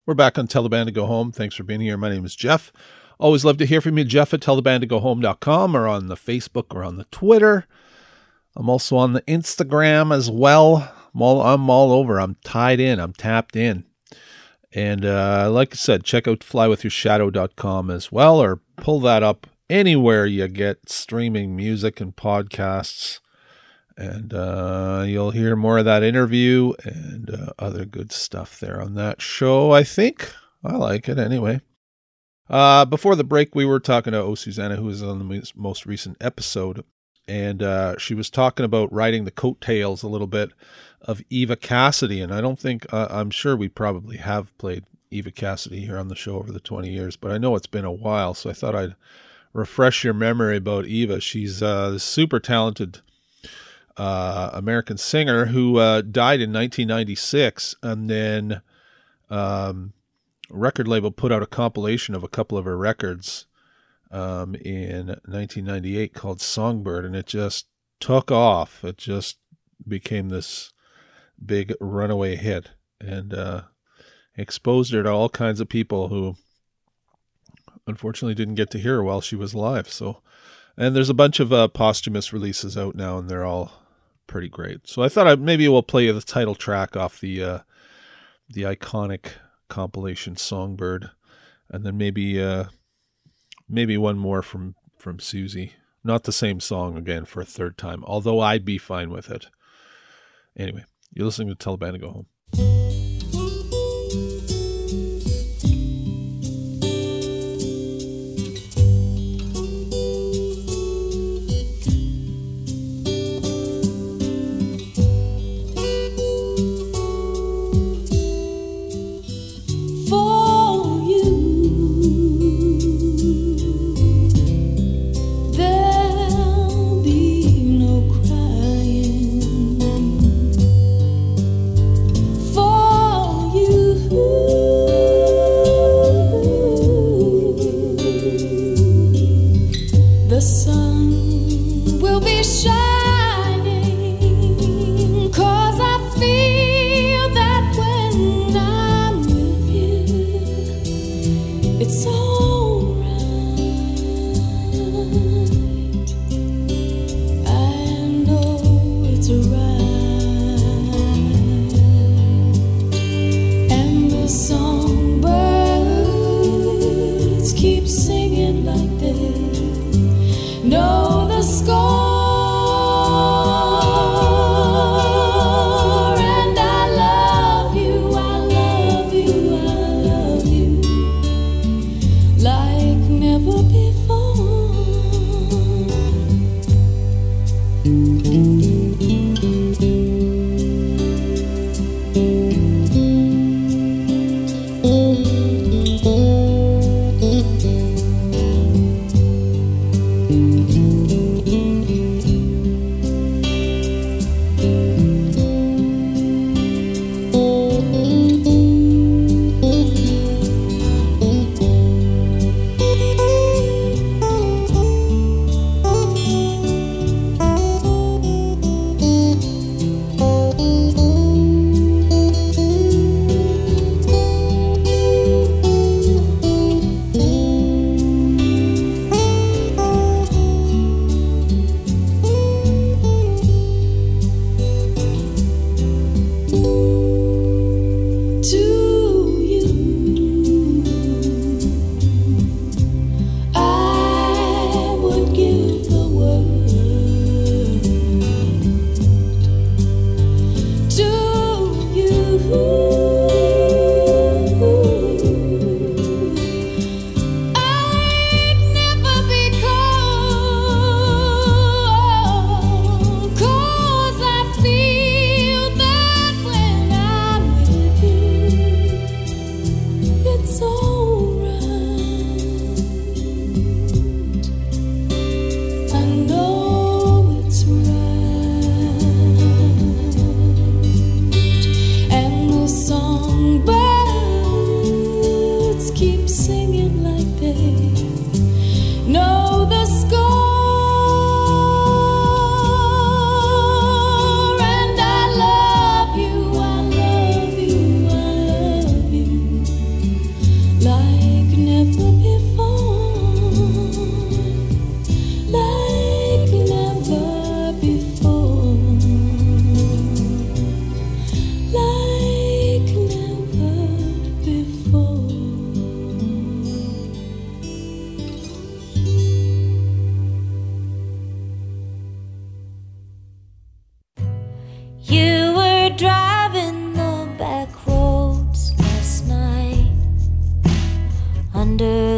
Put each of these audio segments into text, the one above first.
We're back on Tell the Band to Go Home. Thanks for being here. My name is Jeff. Always love to hear from you, Jeff at tellthebandtogohome.com or on the Facebook or on the Twitter. I'm also on the Instagram as well. I'm all over. I'm tied in. I'm tapped in. And like I said, check out flywithyourshadow.com as well, or pull that up anywhere you get streaming music and podcasts. And you'll hear more of that interview and other good stuff there on that show, I think. I like it anyway. Before the break, we were talking to O Susanna, who was on the most recent episode. And she was talking about riding the coattails a little bit of Eva Cassidy. And I don't think, I'm sure we probably have played Eva Cassidy here on the show over the 20 years, but I know it's been a while. So I thought I'd refresh your memory about Eva. She's a super talented American singer who died in 1996, and then record label put out a compilation of a couple of her records in 1998 called Songbird, and it just took off. It just became this big runaway hit, and exposed her to all kinds of people who unfortunately didn't get to hear her while she was alive. So, and there's a bunch of posthumous releases out now, and they're all pretty great. So I thought maybe we'll play you the title track off the iconic compilation Songbird, and then maybe one more from Susie. Not the same song again for a third time, although I'd be fine with it. Anyway, you're listening to Tell the Band to Go Home.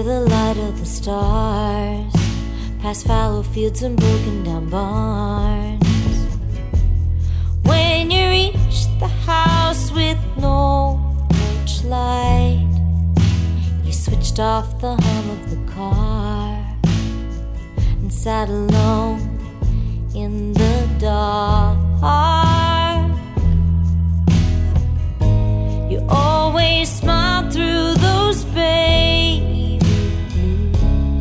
under the light of the stars, past fallow fields and broken down barns. When you reach the house with no porch light, you switched off the hum of the car and sat alone in the dark. You always smiled through those baby blues.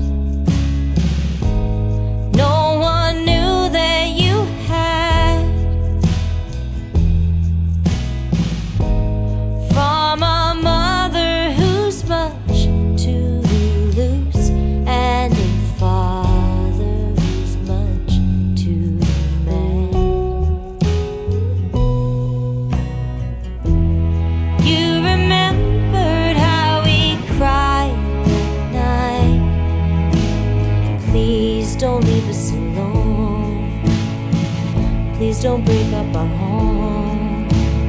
No one knew that you had, from a mother who's much too loose, and a father who's much too mad. You remembered how we cried that night. Please don't leave us alone. Please don't break up our home.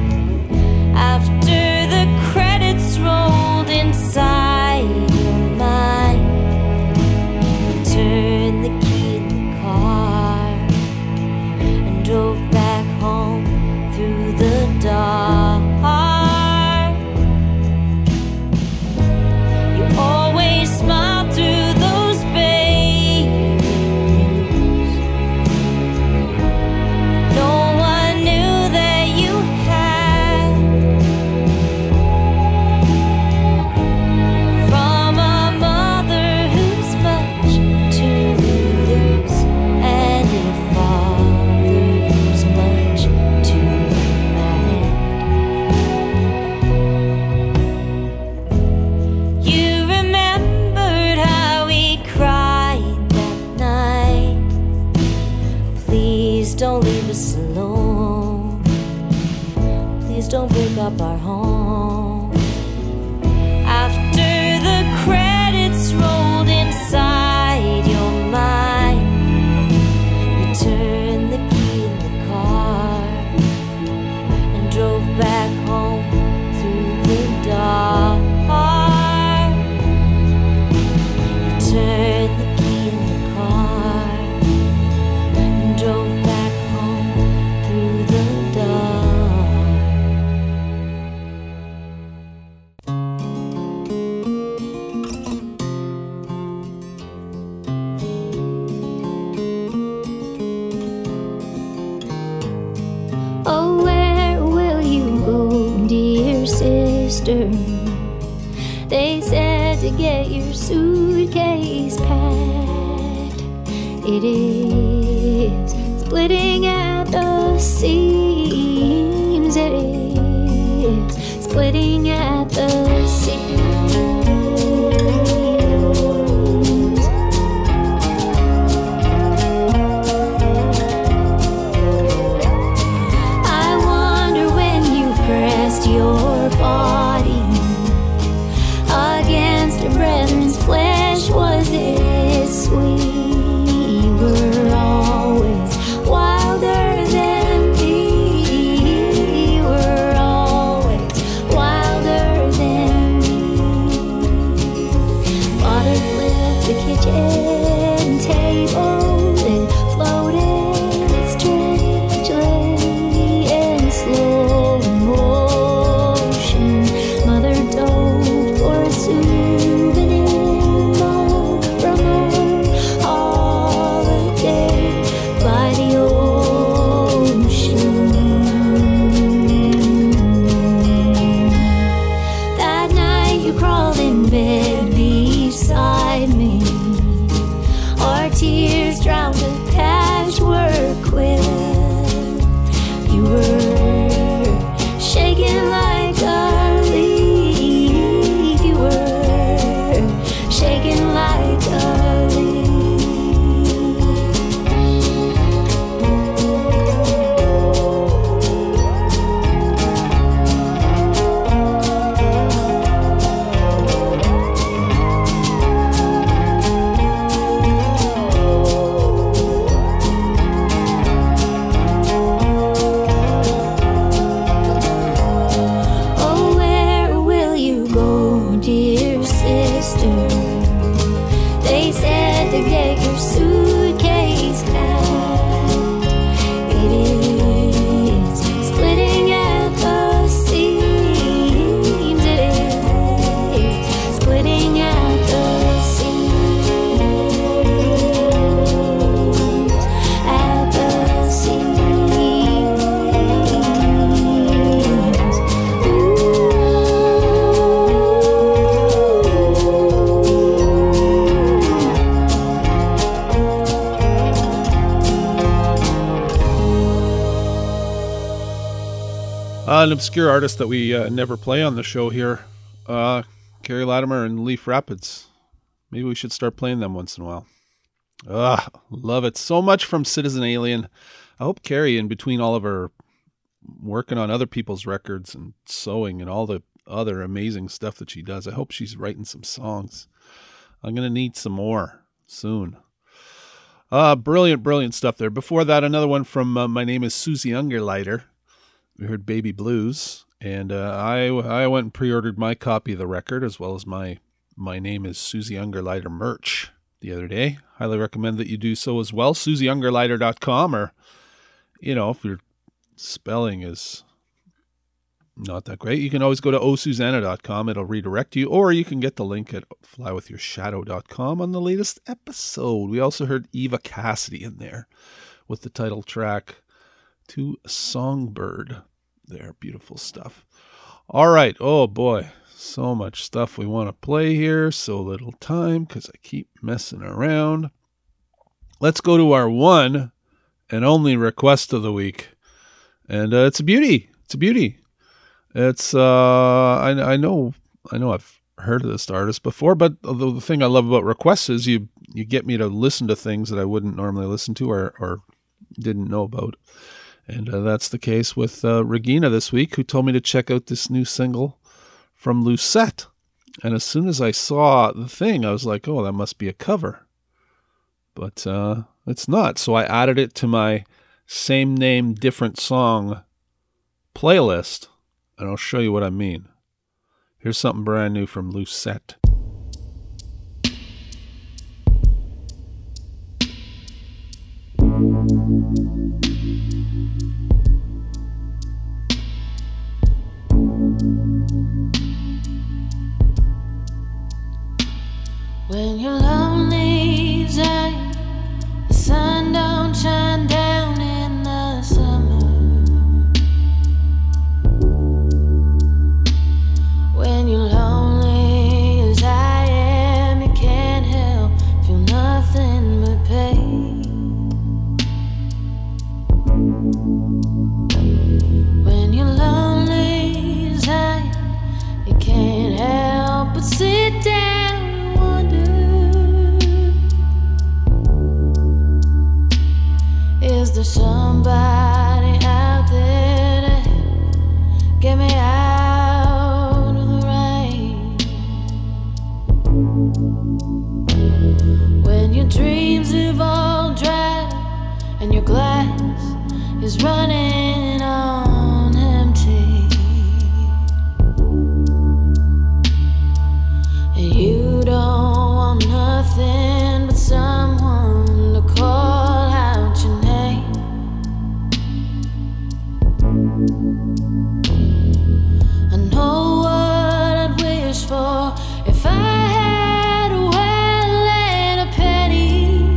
After the credits rolled inside your mind, you turned the key in the car and drove back home through the dark. You always smiled through those baby blues. No one knew that you had, from a mother who's much too loose, and a father who's much too mad. You remembered how we cried that night. Please don't leave us alone. Please don't break up our home. After the credits rolled inside your mind, you turned the key in the car and drove back home through the dark. You turned the key in the car and drove back home through the dark. Oh, where will you go, dear sister? They said to get your suitcase packed. It is splitting at the seams. It is splitting at the seams. I wonder when you pressed your body against a brethren's flesh, was it sweet? You were always wilder than me. You were always wilder than me. Father flipped the kitchen table. It floated strangely in slow motion. Mother dove for a souvenir from her holiday by the ocean. That night you crawled in bed beside me. Our tears drowned a patchwork quilt. You were shaking like a leaf. You were shaking like a leaf. An obscure artist that we never play on the show here, Kerry Latimer and Leaf Rapids. Maybe we should start playing them once in a while. Love it so much from Citizen Alien. I hope Kerry, in between all of her working on other people's records and sewing and all the other amazing stuff that she does, I hope she's writing some songs. I'm going to need some more soon. Brilliant stuff there. Before that, another one from My Name is Susie Ungerleider. We heard Baby Blues, and I went and pre-ordered my copy of the record as well as my Name is Susie Ungerleider merch the other day. Highly recommend that you do so as well. SusieUngerleider.com, or, if your spelling is not that great, you can always go to osusanna.com. It'll redirect you, or you can get the link at flywithyourshadow.com on the latest episode. We also heard Eva Cassidy in there with the title track to Songbird. There, beautiful stuff. All right. Oh boy, so much stuff we want to play here. So little time because I keep messing around. Let's go to our one and only request of the week. And it's a beauty. It's a beauty. It's I know I've heard of this artist before, but the thing I love about requests is you get me to listen to things that I wouldn't normally listen to or didn't know about. And that's the case with Regina this week, who told me to check out this new single from Lucette. And as soon as I saw the thing, I was like, oh, that must be a cover. But it's not. So I added it to my same name, different song playlist. And I'll show you what I mean. Here's something brand new from Lucette. When you're lonely, Zion, the sun don't shine down in the summer. When you're lonely as I am, you can't help feel nothing but pain. When you're lonely as I am, you can't help but sit down. Is there somebody out there to help get me out of the rain? When your dreams have all dried up and your glass is running on empty, and you don't want nothing but someone to call out your name. I know what I'd wish for if I had a well and a penny.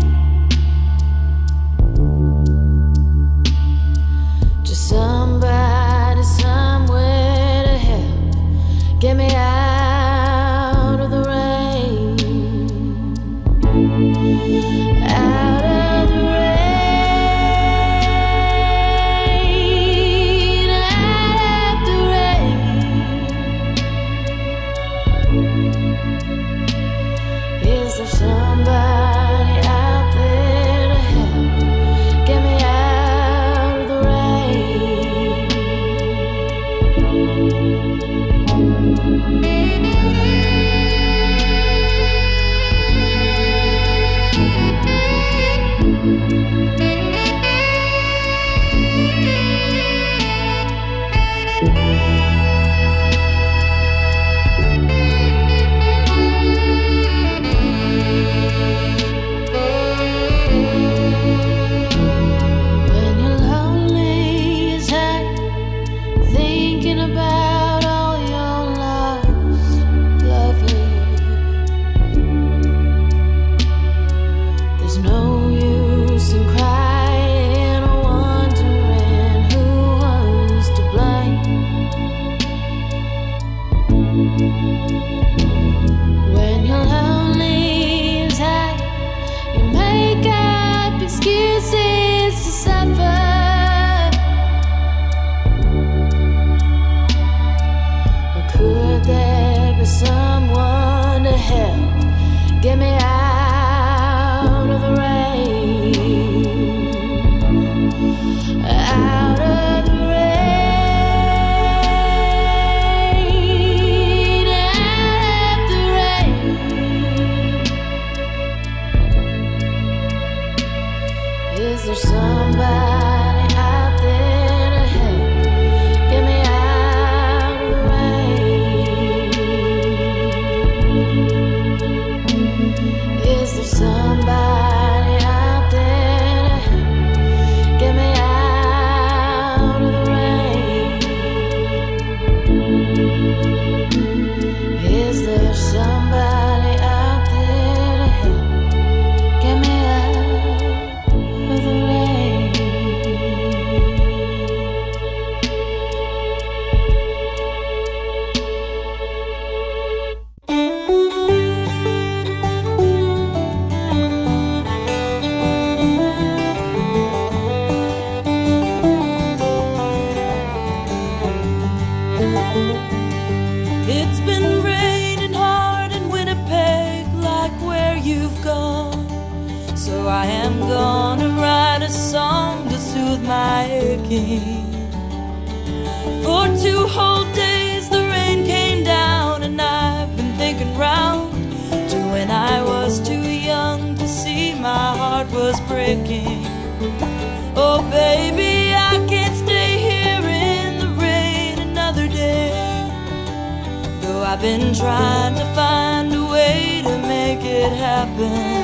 Just somebody somewhere to help get me out of the rain. Out of the rain. Is there somebody out there to help get me out of the rain? help get me out of the rain, out of the rain, out of the rain. Is there somebody out there to help get me out of the rain? Is there somebody out there to help get me out of the rain? Is there somebody out there to help get me out of the rain? It's been raining hard in Winnipeg, like where you've gone. So I am gonna write a song to soothe my aching. For 2 whole days the rain came down, and I've been thinking round to when I was too young to see my heart was breaking. Oh baby, I can't stay here in the rain another day, though I've been trying to find a way to make it happen.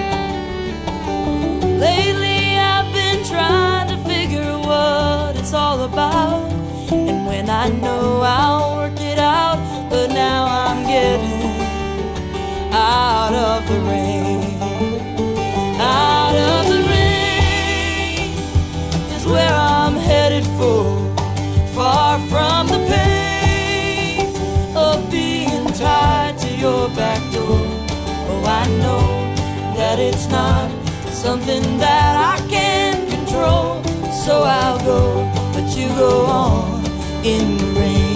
Lately I've been trying to figure what it's all about, and when I know I'll work it out, but now I'm getting out of the rain. Out of the rain is where I'm headed for, far from the pain of being tied to your back door. Oh, I know that it's not something that I can control, so I'll go, but you go on in the rain.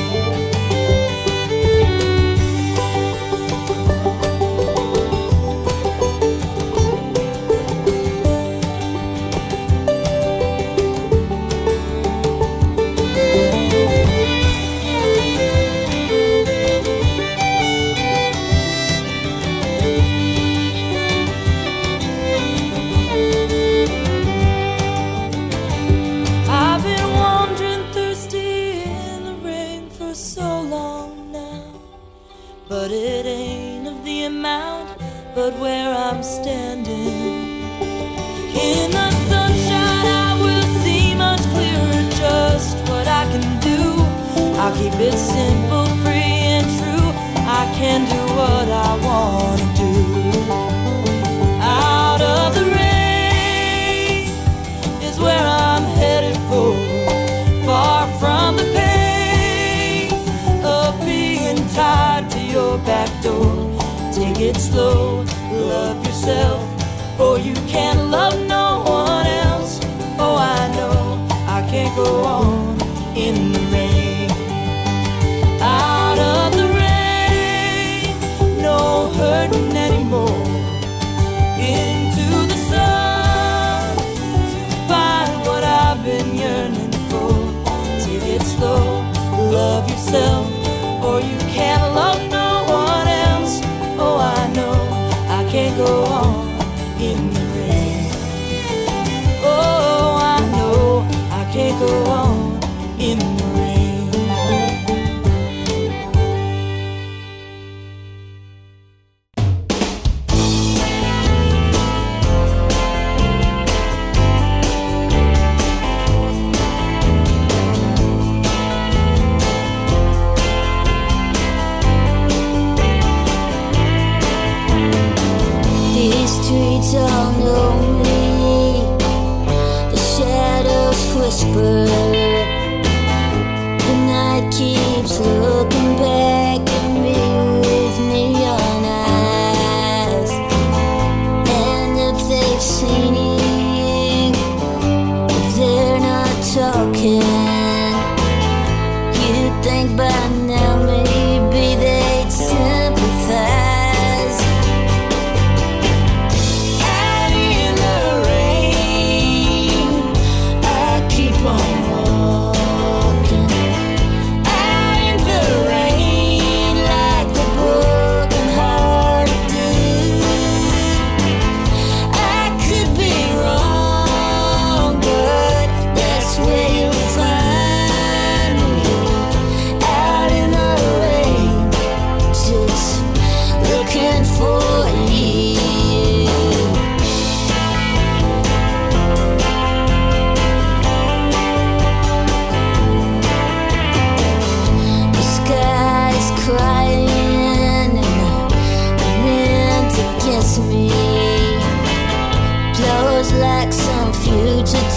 I've been wandering thirsty in the rain for so long now, but it ain't of the amount, but where I'm standing. In the sunshine I will see much clearer just what I can do. I'll keep it simple, free and true. I can do what I want to do. Out of the rain is where I'm headed for, far from the pain of being tied to your back door. Take it slow, love yourself, or you can't love no one else. Oh, I know I can't go on in the rain. Out of the rain, no hurting anymore. Into the sun to find what I've been yearning for. Take it slow, love yourself, or you can't love no one else. Oh, I know I can't go on in the rain. Oh, I know I can't go on in the rain.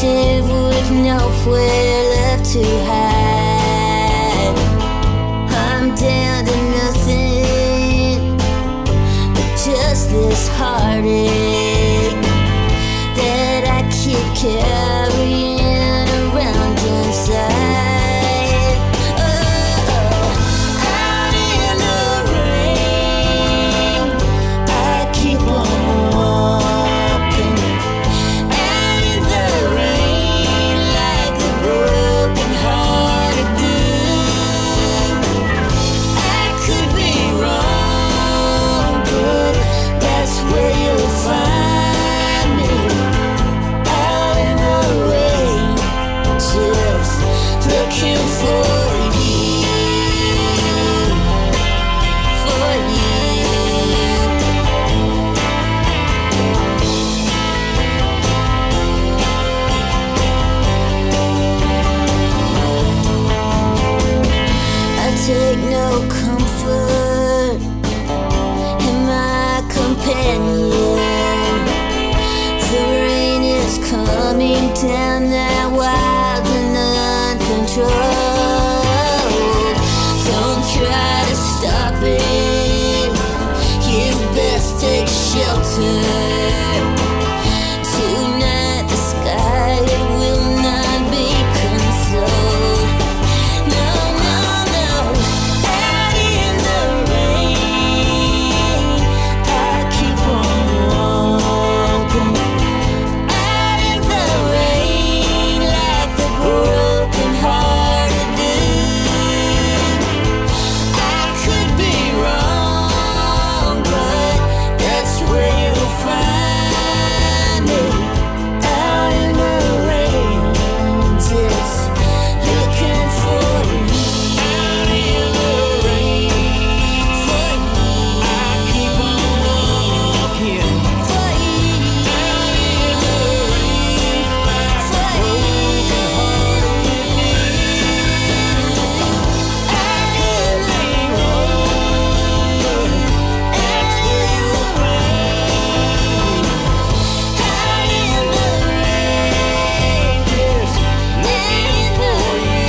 captive with nowhere left to hide. I'm down to nothing but just this heartache that I keep carrying around inside. Out in the rain, I keep on walking. Out in the rain, like the broken hearted do. I could be wrong, but that's where you'll find me. Out in the rain, just looking for you, for you. I take no comfort in my companion. The rain is coming down that wild and uncontrolled. Don't try to stop it. You best take shelter. Tonight the sky will not be consoled. No, no, no. Out in the rain, I keep on walking. Out in the rain, like the broken hearted do. I could be wrong, but that's where you'll find me. Out in the rain, just looking for you. Out in the rain, for you. I keep on walking for you. Out in the rain, for you. Out in the rain, that's where you'll find me. Out in the rain, just looking for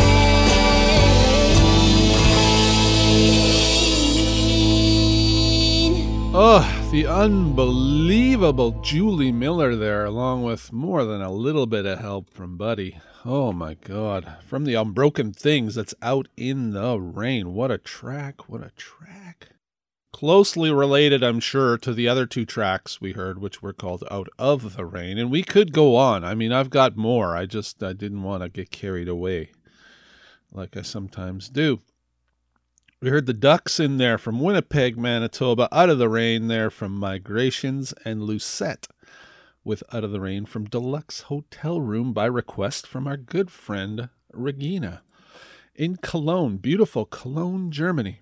you. Oh, the unbelievable Julie Miller there, along with more than a little bit of help from Buddy. Oh my God. From the Unbroken Things, that's Out in the Rain. What a track. What a track. Closely related, I'm sure, to the other two tracks we heard, which were called Out of the Rain. And we could go on. I mean, I've got more. I didn't want to get carried away like I sometimes do. We heard the Ducks in there from Winnipeg, Manitoba. Out of the Rain there from Migrations, and Lucette with Out of the Rain from Deluxe Hotel Room by request from our good friend Regina in Cologne, beautiful Cologne, Germany.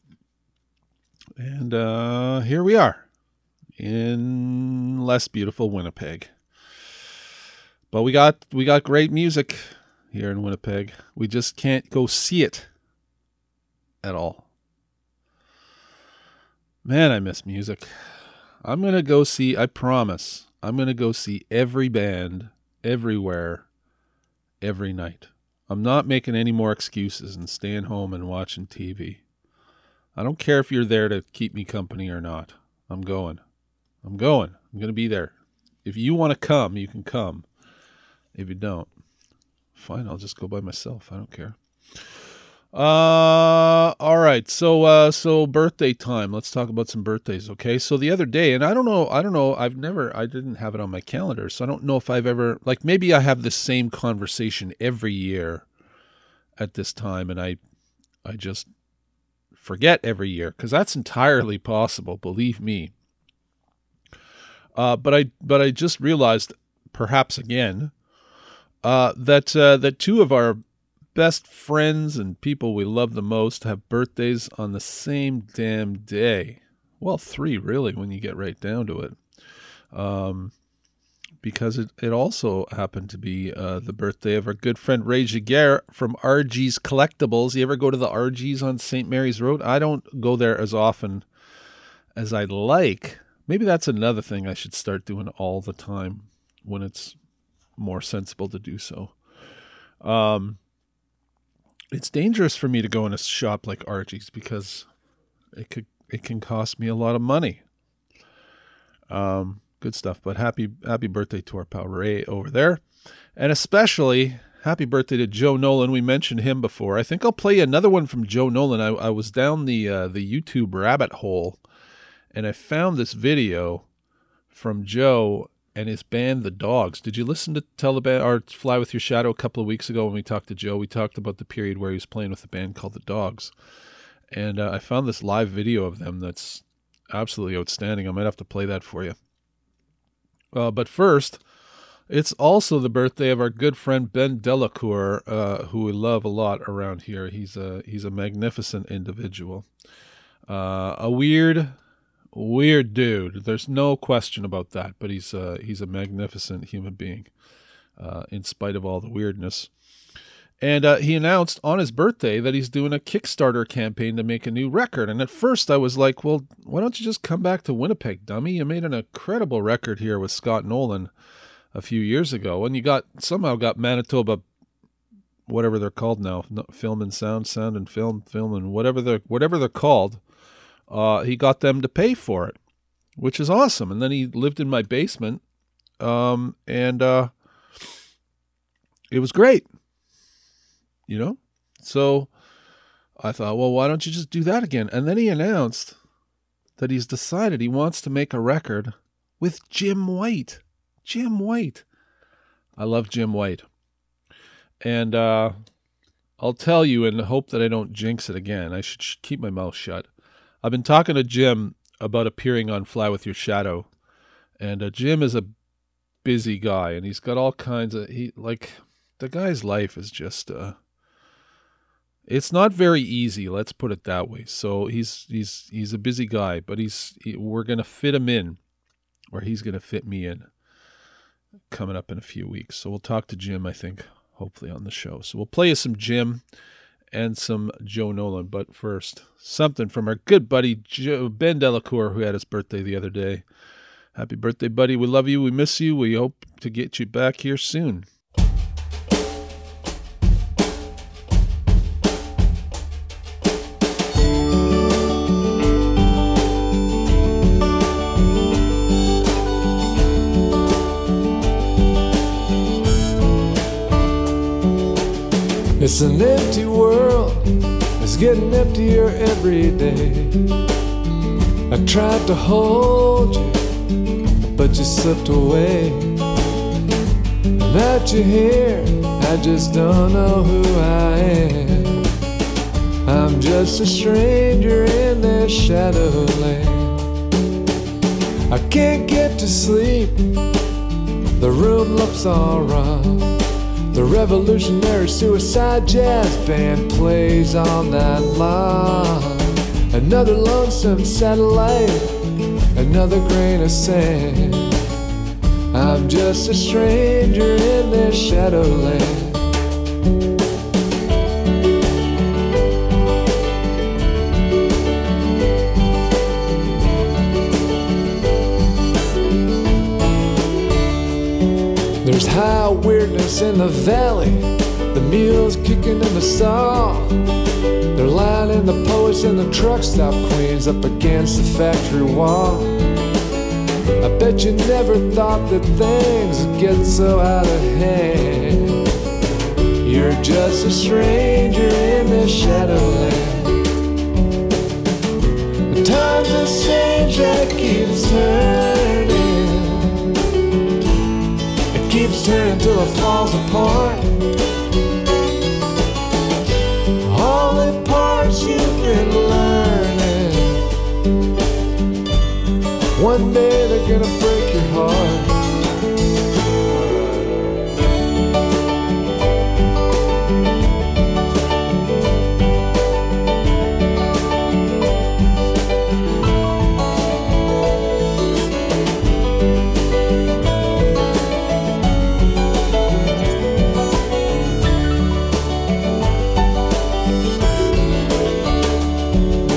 And here we are in less beautiful Winnipeg. But we got great music here in Winnipeg. We just can't go see it at all. Man, I miss music. I'm going to go see, I promise, I'm going to go see every band, everywhere, every night. I'm not making any more excuses and staying home and watching TV. I don't care if you're there to keep me company or not. I'm going. I'm going to be there. If you want to come, you can come. If you don't, fine, I'll just go by myself. I don't care. All right. So birthday time. Let's talk about some birthdays. Okay. So the other day, and I don't know, I didn't have it on my calendar. So I don't know if I've ever, like, maybe I have the same conversation every year at this time. And I just forget every year, because that's entirely possible. Believe me. But I just realized, perhaps again, that two of our best friends and people we love the most have birthdays on the same damn day. Well, three, really, when you get right down to it. Because it also happened to be the birthday of our good friend Ray Giguère from RG's Collectibles. You ever go to the RG's on St. Mary's Road? I don't go there as often as I'd like. Maybe that's another thing I should start doing all the time when it's more sensible to do so. It's dangerous for me to go in a shop like Archie's because it can cost me a lot of money. Good stuff. But happy birthday to our pal Ray over there, and especially happy birthday to Joe Nolan. We mentioned him before. I think I'll play another one from Joe Nolan. I was down the YouTube rabbit hole, and I found this video from Joe and his band, The Dogs. Did you listen to Taliban or Fly With Your Shadow a couple of weeks ago when we talked to Joe? We talked about the period where he was playing with a band called The Dogs. And I found this live video of them that's absolutely outstanding. I might have to play that for you. But first, it's also the birthday of our good friend Ben Delacour, who we love a lot around here. He's a magnificent individual. A weird dude. There's no question about that. But he's a magnificent human being, in spite of all the weirdness. And he announced on his birthday that he's doing a Kickstarter campaign to make a new record. And at first I was like, well, why don't you just come back to Winnipeg, dummy? You made an incredible record here with Scott Nolan a few years ago. And you somehow got Manitoba, whatever they're called now, Film and Sound and Film and whatever they're called. He got them to pay for it, which is awesome. And then he lived in my basement. And it was great. You know? So I thought, well, why don't you just do that again? And then he announced that he's decided he wants to make a record with Jim White. Jim White. I love Jim White. And I'll tell you, in the hope that I don't jinx it again, I should keep my mouth shut. I've been talking to Jim about appearing on Fly With Your Shadow. And Jim is a busy guy, and he's got all kinds of... the guy's life is just... it's not very easy, let's put it that way. So he's a busy guy, but we're going to fit him in, or he's going to fit me in, coming up in a few weeks. So we'll talk to Jim, I think, hopefully on the show. So we'll play you some Jim and some Joe Nolan. But first, something from our good buddy Ben Delacour, who had his birthday the other day. Happy birthday, buddy. We love you. We miss you. We hope to get you back here soon. It's an empty world, it's getting emptier every day. I tried to hold you, but you slipped away. Without you here, I just don't know who I am. I'm just a stranger in this shadowland. I can't get to sleep, the room looks all wrong. The revolutionary suicide jazz band plays on that lawn. Another lonesome satellite, another grain of sand. I'm just a stranger in this shadowland. There's high weirdness in the valley, the mules kicking in the stall. They're lining the poets and the truck stop queens up against the factory wall. I bet you never thought that things would get so out of hand. You're just a stranger in this shadowland. The time's a strange that keeps turning. Keeps turning till it falls apart. All the parts you've been learning, one day they're gonna break your heart.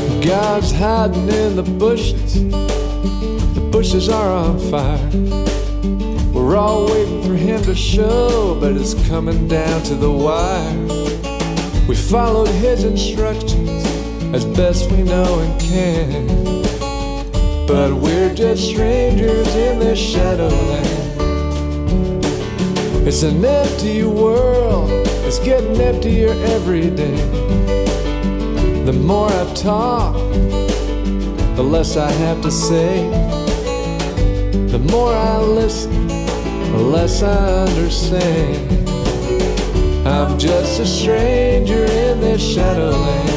God's hiding in the bushes are on fire. We're all waiting for him to show, but it's coming down to the wire. We followed his instructions as best we know and can, but we're just strangers in this shadowland. It's an empty world, it's getting emptier every day. The more I talk, the less I have to say. The more I listen, the less I understand. I'm just a stranger in this shadowland.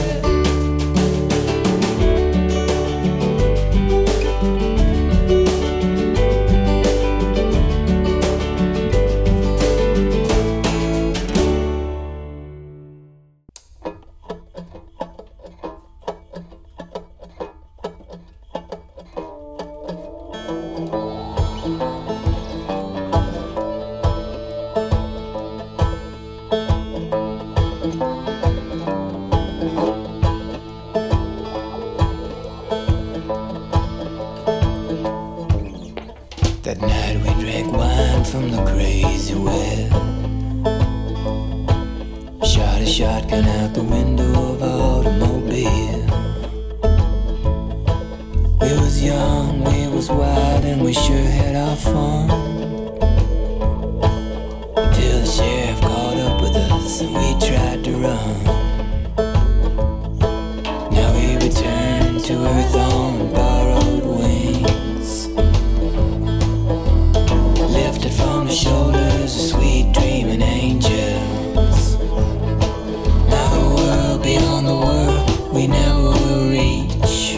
That night we drank wine from the crazy well. Shot a shotgun out the window of our automobile. We was young, we was wild, and we sure had our fun. Till the sheriff caught up with us and we tried to run. Now we return to earth on borrowed wings, lifted from the shoulders of sweet dreaming angels. Now the world beyond the world we never will reach,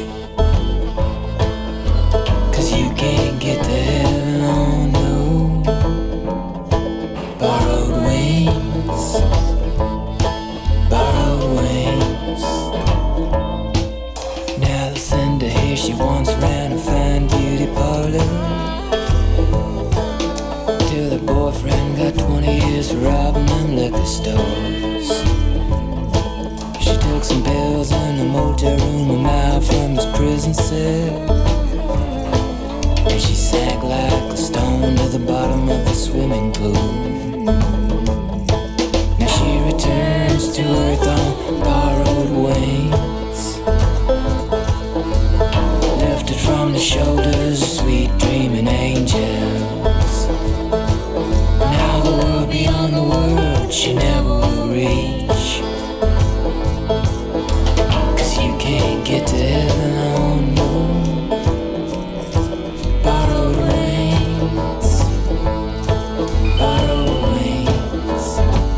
'cause you can't get to heaven on no borrowed wings, borrowed wings. Now Lucinda here, she once ran a fine beauty parlor, till her boyfriend got 20 years for robbing them liquor stores. She took some pills in a motel room a mile from his prison cell, and she sank like a stone to the bottom of the swimming pool. Now she returns to earth on borrowed wings, lifted from the shoulders of sweet dreaming angels. Now the world beyond the world she never will reach, 'cause you can't get to heaven on no borrowed wings, borrowed wings.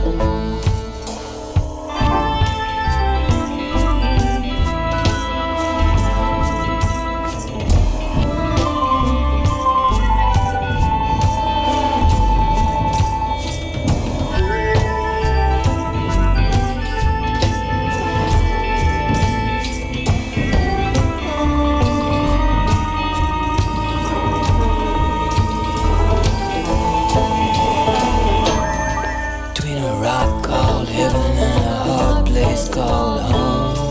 Between a rock called heaven and a hard place called home,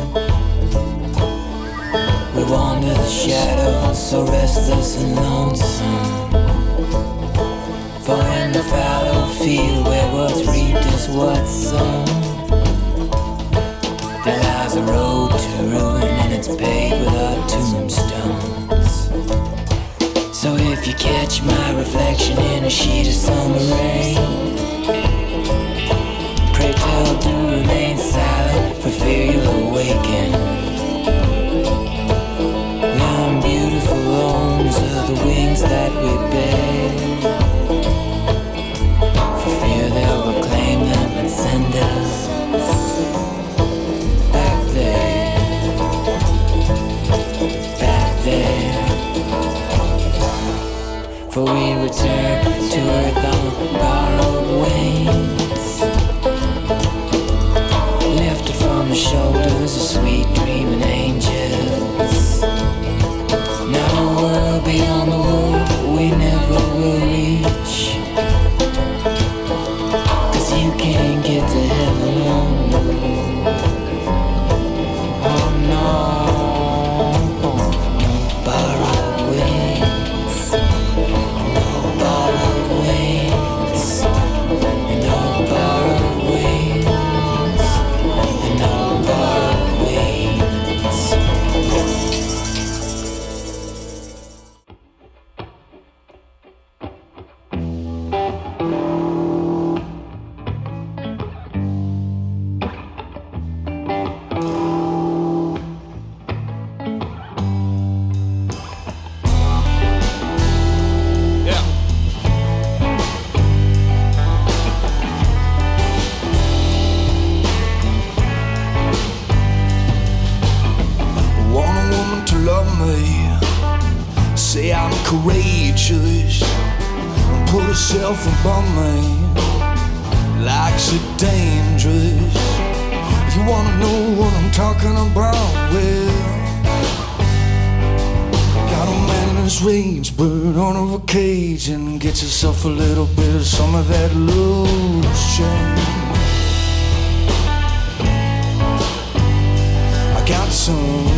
we wander the shadows so restless and lonesome. For in the fallow field where what's reaped is what's sown, there lies a road to ruin and it's paved with our tombstones. So if you catch my reflection in a sheet of summer rain, pray tell, do remain silent, for fear you'll awaken. Young beautiful arms are the wings that we bear, for fear they'll reclaim them and send us back there, back there. For we return to earth on borrowed wings, lifted from the shoulders of sweet dreaming angels. Now the world beyond the world we never will reach, 'cause you can't get to heaven on no, oh no, no borrowed wings, no borrowed say I'm courageous and put herself above me, likes it dangerous. You wanna know what I'm talking about? Well, got a man in his rage, bird on of a cage, and get yourself a little bit of some of that loose change. I got some.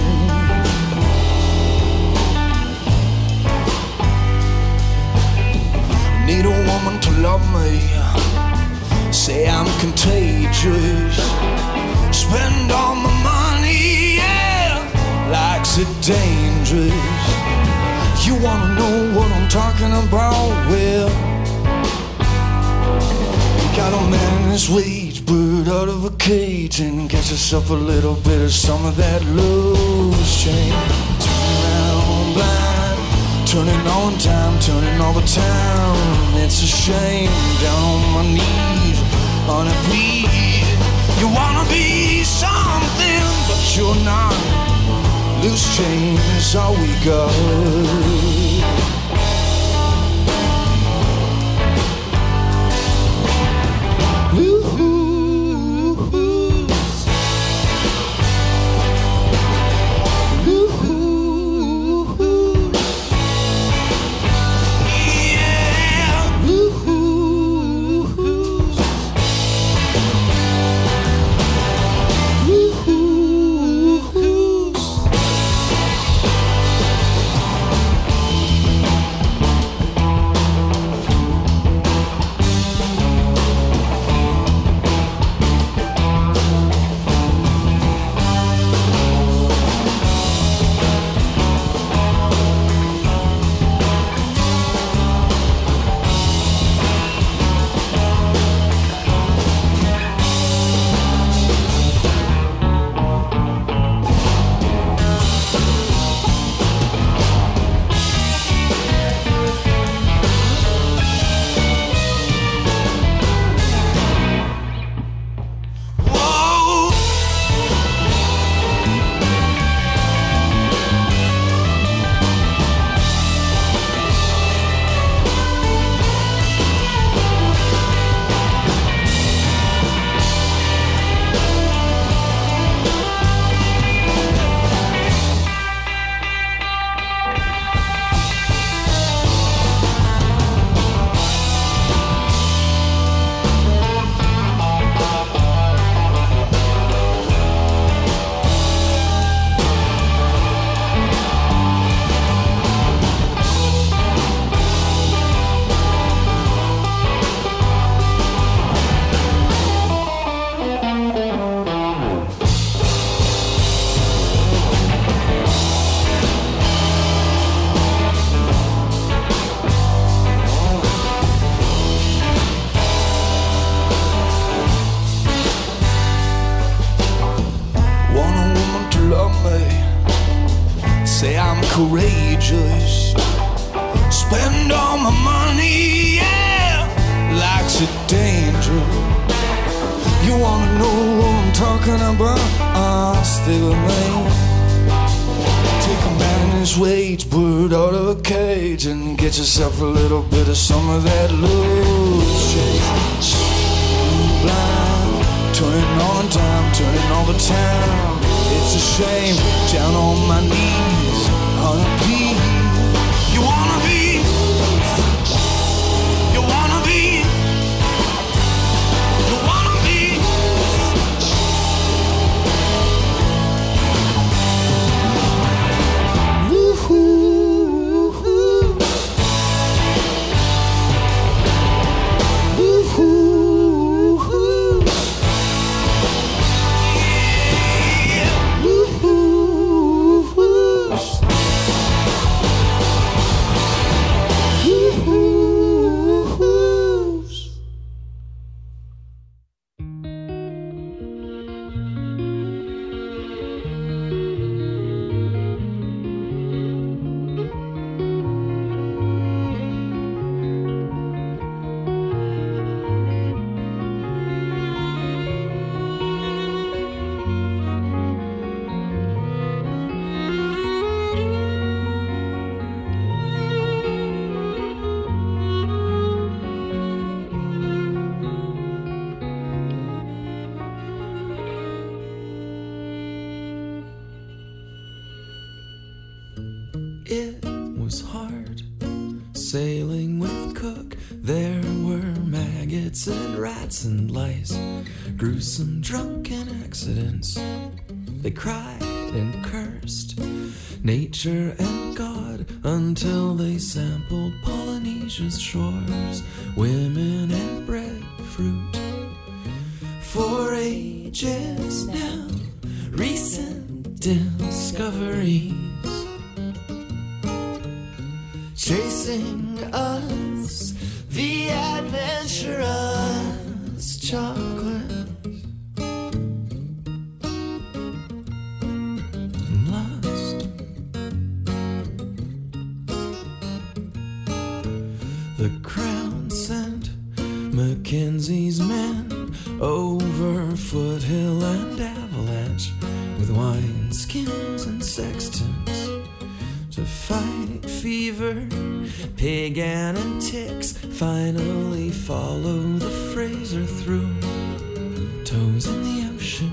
Need a woman to love me, say I'm contagious, spend all my money, yeah, likes it dangerous. You wanna know what I'm talking about? Well, you got a man in his wage, bird out of a cage, and get yourself a little bit of some of that loose change. Turn around blind, turning on time, turning all the time. It's a shame, down on my knees, on a plea. You wanna be something, but you're not. Loose change is all we got. Courageous, spend all my money, yeah, likes it dangerous. You wanna know what I'm talking about? Stay with me. Take a man in his wage, bird out of a cage, and get yourself a little bit of some of that loose change. Blind, turning on time, turning all the time. It's a shame, down on my knees, on a plea. You wanna be, you wanna be, you wanna be. Woo-hoo, woo-hoo, yeah. Woo-hoo. was hard. Sailing with Cook, there were maggots and rats and lice, gruesome drunken accidents. They cried and cursed nature and God until they sampled Polynesia's shores, women and breadfruit. For ages now, recent discoveries chasing us, the adventurous chocolate and lust. The Crown sent Mackenzie's men over foothill and avalanche with wineskins and sextants to fight fever, pagan and ticks. Finally follow the Fraser through, toes in the ocean.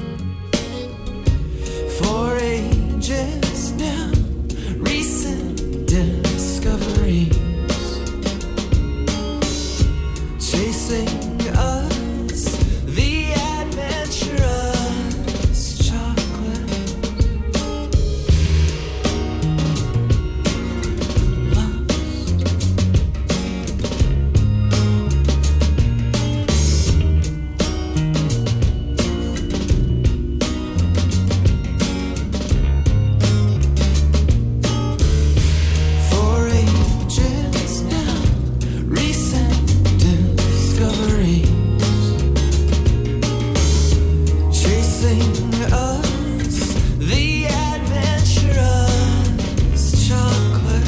For ages now, recent discoveries chasing us, the adventurous chocolate lust. For ages now, recent discoveries chasing us, the adventurous chocolate.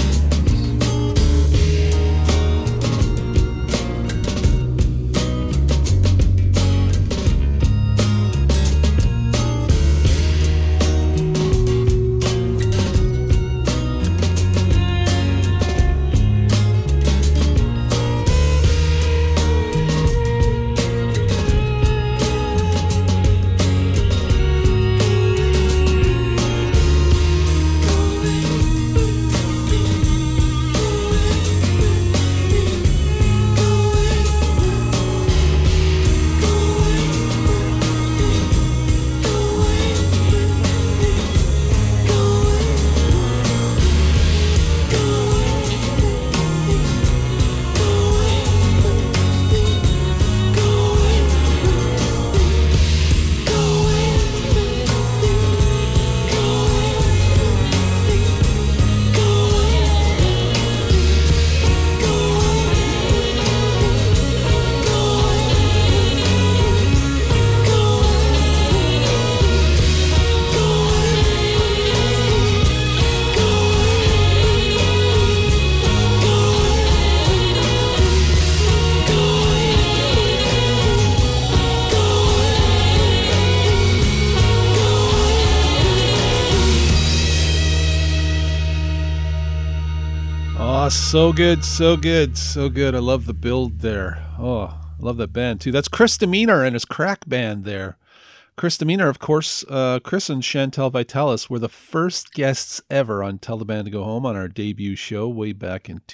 Oh, so good, so good, so good. I love the build there. Oh, I love that band too. That's Chris Demeanor and his crack band there. Chris Demeanor, of course, Chris and Chantal Vitalis were the first guests ever on Tell the Band to Go Home on our debut show way back in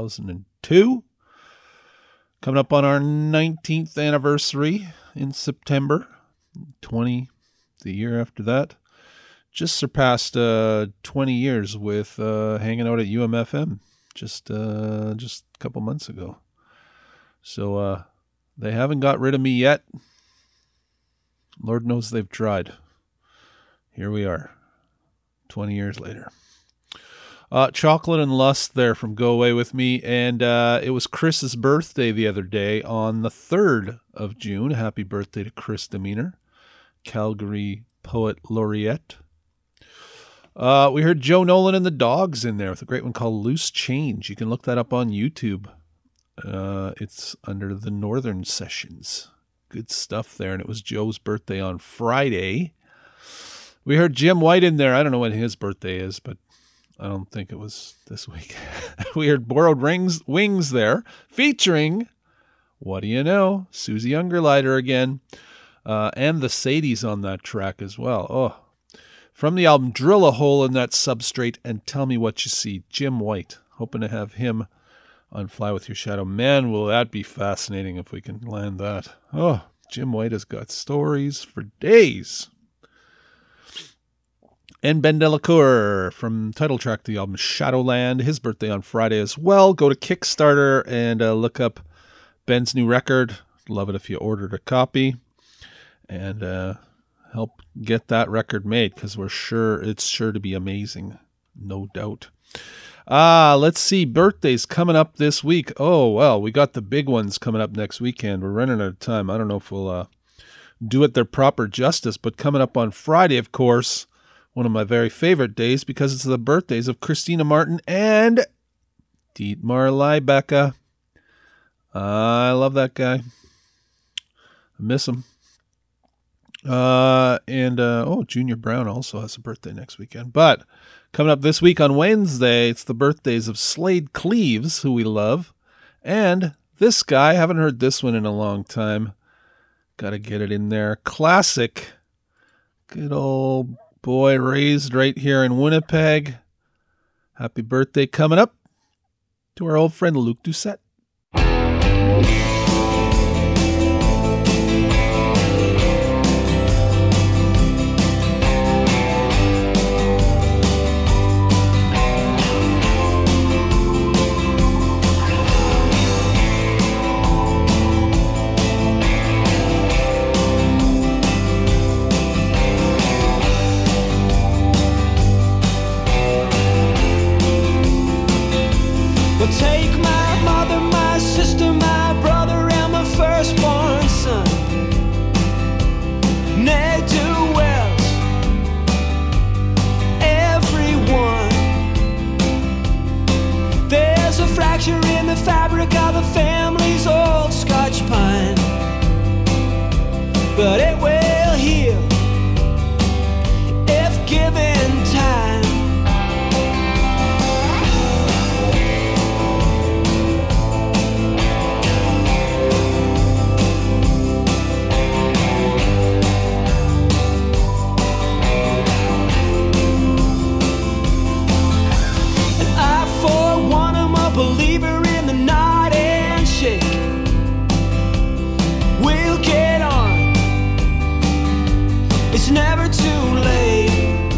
2002. Coming up on our 19th anniversary in September 20, the year after that. Just surpassed 20 years with hanging out at UMFM just a couple months ago. So they haven't got rid of me yet. Lord knows they've tried. Here we are, 20 years later. Chocolate and Lust there from Go Away With Me. And it was Chris's birthday the other day on the 3rd of June. Happy birthday to Chris Demeanor, Calgary Poet Laureate. We heard Joe Nolan and the Dogs in there with a great one called Loose Change. You can look that up on YouTube. It's under the Northern Sessions. Good stuff there. And it was Joe's birthday on Friday. We heard Jim White in there. I don't know when his birthday is, but I don't think it was this week. We heard Borrowed Wings there, featuring, what do you know, Susie Ungerleider again, and the Sadies on that track as well. Oh, from the album Drill a Hole in That Substrate and Tell Me What You See, Jim White hoping to have him on Fly With Your Shadow. Man, will that be fascinating if we can land that. Oh, Jim White has got stories for days. And Ben Delacour from title track to the album Shadowland. His birthday on Friday as well. Go to Kickstarter and look up Ben's new record. Love it if you ordered a copy. And help get that record made, because it's sure to be amazing. No doubt. Let's see. Birthdays coming up this week. Oh, well, we got the big ones coming up next weekend. We're running out of time. I don't know if we'll do it their proper justice, but coming up on Friday, of course, one of my very favorite days, because it's the birthdays of Christina Martin and Dietmar Leibecke. I love that guy. I miss him. Junior Brown also has a birthday next weekend. But coming up this week on Wednesday, it's the birthdays of Slade Cleaves, who we love, and this guy. I haven't heard this one in a long time. Got to get it in there. Classic. Good old boy, raised right here in Winnipeg. Happy birthday coming up to our old friend Luc Doucette. Take my mother, my sister, my brother, and my firstborn son, ne'er-do-wells, everyone. There's a fracture in the fabric of the family's old Scotch pine, but it will heal if given time. Believer in the nod and shake. We'll get on. It's never too late.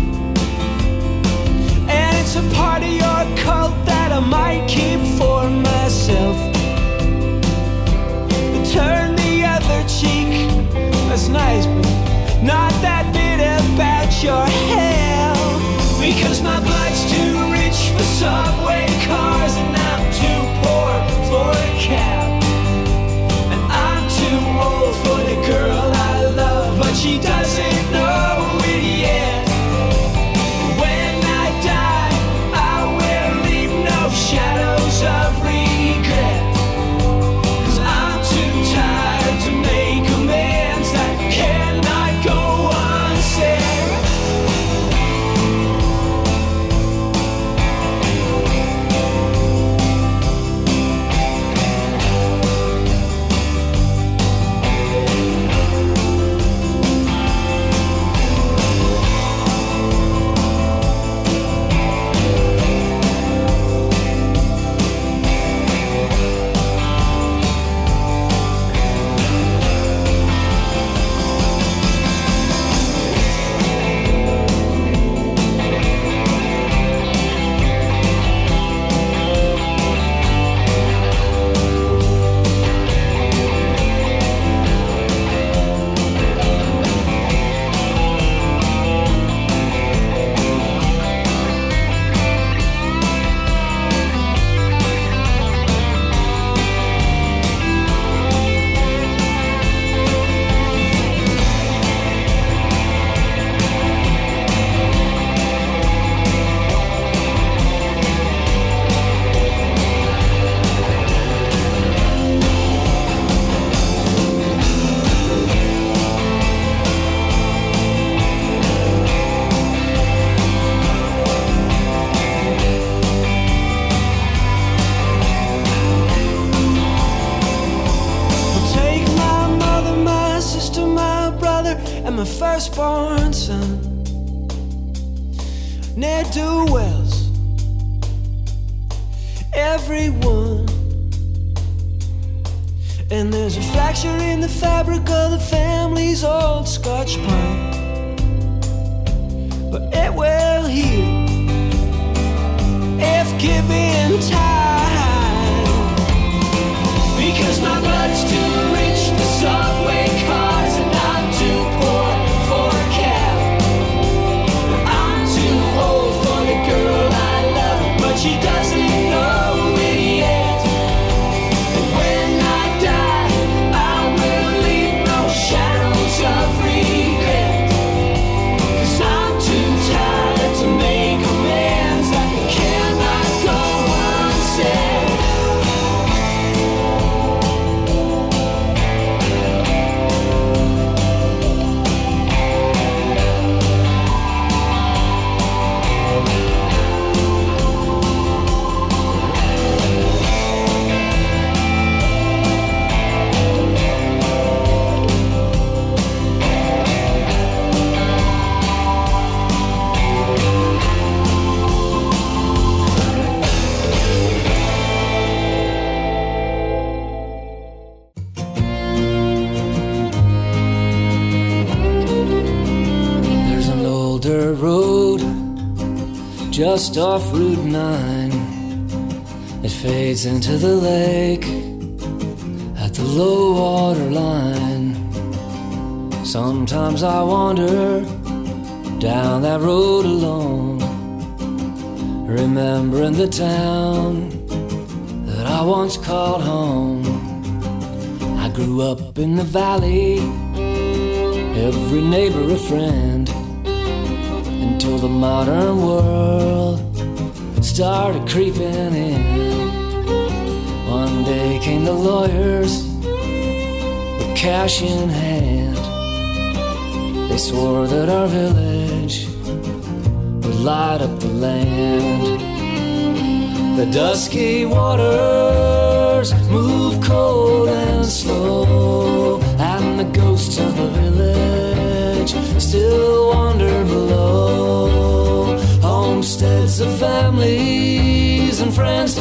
And it's a part of your cult that I might keep for myself. But turn the other cheek. That's nice, but not that bit about your health. Because my blood's too rich for subway cars, and I'm too poor for a cab, and I'm too old for the girl I love, but she doesn't know it yet. When I die, I will leave no shadows of regret, 'cause I'm too tired to make amends that cannot go unsaid. my firstborn son, ne'er-do-wells, everyone. And there's a fracture in the fabric of the family's old Scotch pine, but it will heal if given time. Because my blood's too rich for subway cars, and I'm too poor for a cab. I'm too old for the girl I love, but she doesn't know it yet. And when I die, I will leave no shadows of regret. 'Cause I'm too tired to make amends that cannot go unsaid. There's an older road just off Route 9. It fades into the lake at the low water line. Sometimes I wander down that road alone, remembering the town that I once called home. I grew up in the valley, every neighbor a friend, until the modern world started creeping in. One day came the lawyers with cash in hand. They swore that our village would light up the land. The dusky waters move cold and slow, and the ghosts of the village still wander below. Homesteads of families and friends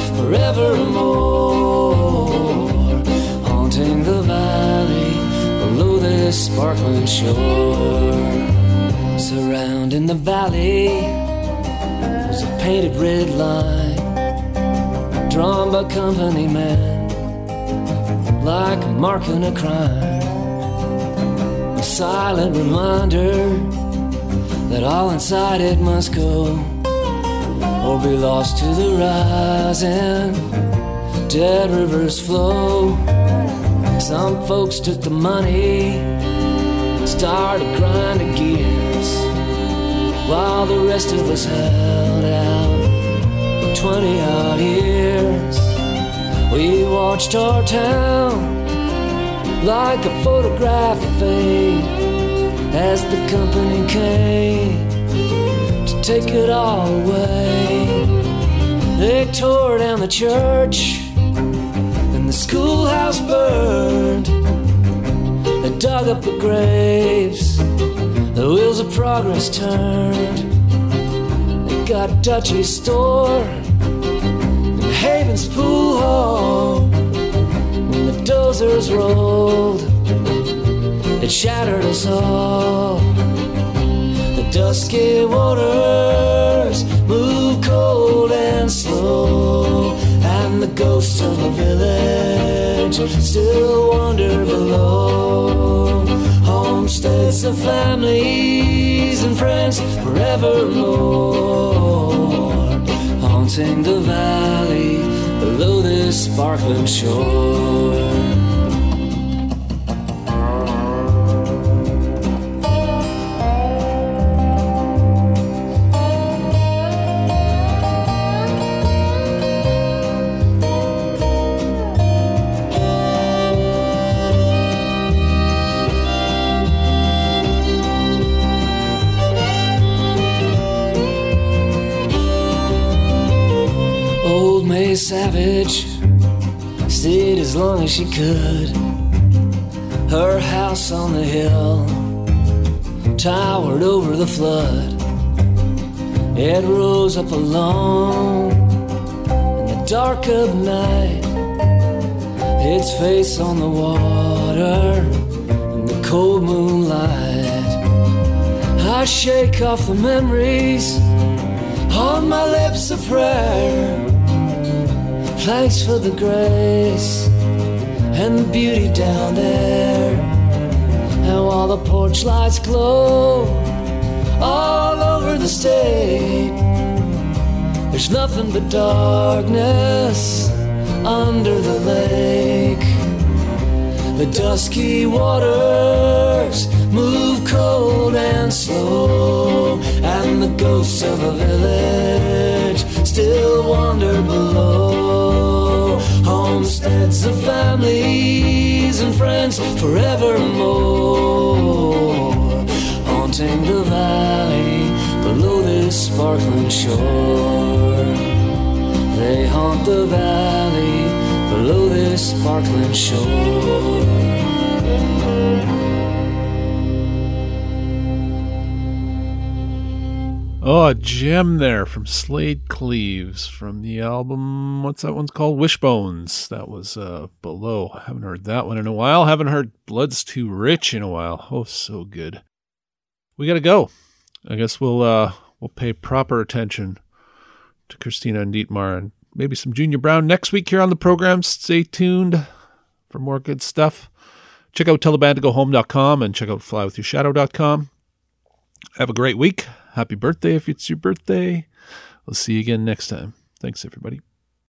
forevermore, haunting the valley below this sparkling shore. Surrounding the valley was a painted red line, drawn by company men like a mark in a crime. A silent reminder that all inside it must go, or be lost to the rising dead rivers flow. Some folks took the money, started grinding gears, while the rest of us held out for 20-odd years. We watched our town like a photograph fade as the company came to take it all away. They tore down the church and the schoolhouse burned. They dug up the graves, the wheels of progress turned. They got Dutchie's store and Haven's pool hall. When the dozers rolled, it shattered us all. The dusky waters move cold and slow, and the ghosts of the village still wander below. Homesteads of families and friends forevermore, haunting the valley below this sparkling shore. Savage stayed as long as she could. Her house on the hill towered over the flood. It rose up alone in the dark of night, its face on the water in the cold moonlight. I shake off the memories, on my lips a prayer. Thanks for the grace and the beauty down there. And while the porch lights glow all over the state, there's nothing but darkness under the lake. The dusky waters move cold and slow, and the ghosts of a village still wander below. Homesteads of families and friends forevermore, haunting the valley below this sparkling shore. They haunt the valley below this sparkling shore. Oh, a gem there from Slade Cleaves from the album, what's that one's called? Wishbones. That was Below. Haven't heard that one in a while. Haven't heard Blood's Too Rich in a while. Oh, so good. We got to go. I guess we'll pay proper attention to Christina and Dietmar and maybe some Junior Brown next week here on the program. Stay tuned for more good stuff. Check out tellthebandtogohome.com and check out flywithyourshadow.com. Have a great week. Happy birthday if it's your birthday. We'll see you again next time. Thanks, everybody.